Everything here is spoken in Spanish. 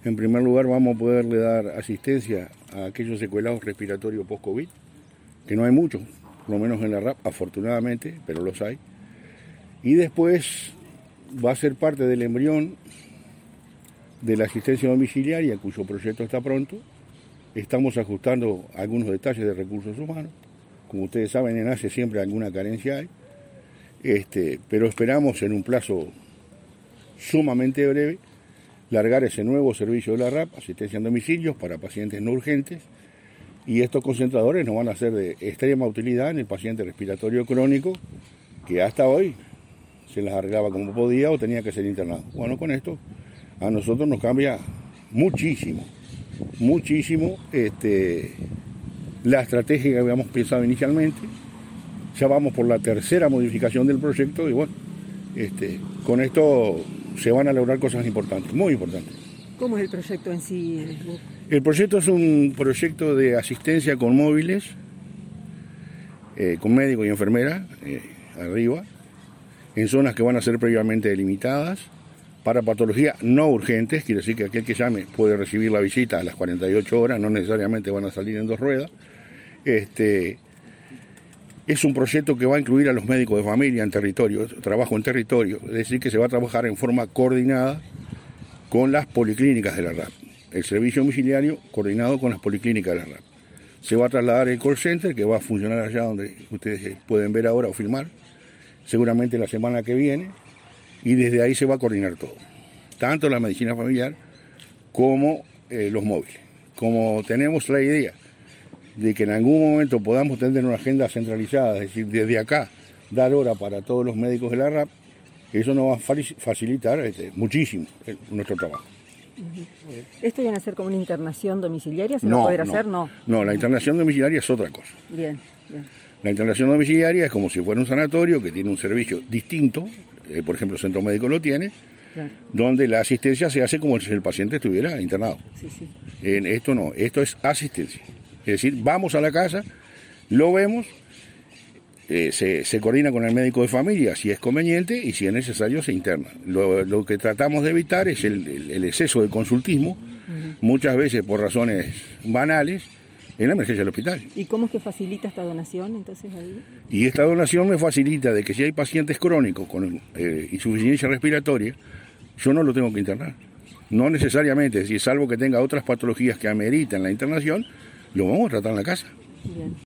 En primer lugar, vamos a poderle dar asistencia a aquellos secuelados respiratorios post-COVID, que no hay muchos, por lo menos en la RAP, afortunadamente, pero los hay. Y después va a ser parte del embrión de la asistencia domiciliaria, cuyo proyecto está pronto. Estamos ajustando algunos detalles de recursos humanos. Como ustedes saben, en ACE siempre alguna carencia hay. Pero esperamos en un plazo sumamente breve largar ese nuevo servicio de la RAP, asistencia en domicilios para pacientes no urgentes, y estos concentradores nos van a ser de extrema utilidad en el paciente respiratorio crónico que hasta hoy se las arreglaba como podía o tenía que ser internado. Bueno, con esto a nosotros nos cambia muchísimo la estrategia que habíamos pensado inicialmente. Ya vamos por la tercera modificación del proyecto y bueno, con esto se van a lograr cosas importantes, muy importantes. ¿Cómo es el proyecto en sí? El proyecto es un proyecto de asistencia con móviles, con médico y enfermera arriba, en zonas que van a ser previamente delimitadas, para patologías no urgentes, quiere decir que aquel que llame puede recibir la visita a las 48 horas, no necesariamente van a salir en 2 ruedas. Es un proyecto que va a incluir a los médicos de familia en territorio, trabajo en territorio, es decir, que se va a trabajar en forma coordinada con las policlínicas de la RAP. El servicio domiciliario coordinado con las policlínicas de la RAP. Se va a trasladar el call center, que va a funcionar allá donde ustedes pueden ver ahora o filmar, seguramente la semana que viene, y desde ahí se va a coordinar todo, tanto la medicina familiar como los móviles. Como tenemos la idea de que en algún momento podamos tener una agenda centralizada, es decir, desde acá dar hora para todos los médicos de la RAP, eso nos va a facilitar muchísimo nuestro trabajo. ¿Esto viene a ser como una internación domiciliaria? ¿Se va a poder hacer? No, la internación domiciliaria es otra cosa. Bien. La internación domiciliaria es como si fuera un sanatorio que tiene un servicio distinto, por ejemplo, el centro médico lo tiene, claro, donde la asistencia se hace como si el paciente estuviera internado. Sí. Esto no, esto es asistencia. Es decir, vamos a la casa, lo vemos, se coordina con el médico de familia si es conveniente y si es necesario se interna. Lo que tratamos de evitar es el exceso de consultismo, muchas veces por razones banales, en la emergencia del hospital. ¿Y cómo es que facilita esta donación entonces ahí? Y esta donación me facilita de que si hay pacientes crónicos con insuficiencia respiratoria, yo no lo tengo que internar. No necesariamente, es decir, salvo que tenga otras patologías que ameritan la internación, lo vamos a tratar en la casa. Bien.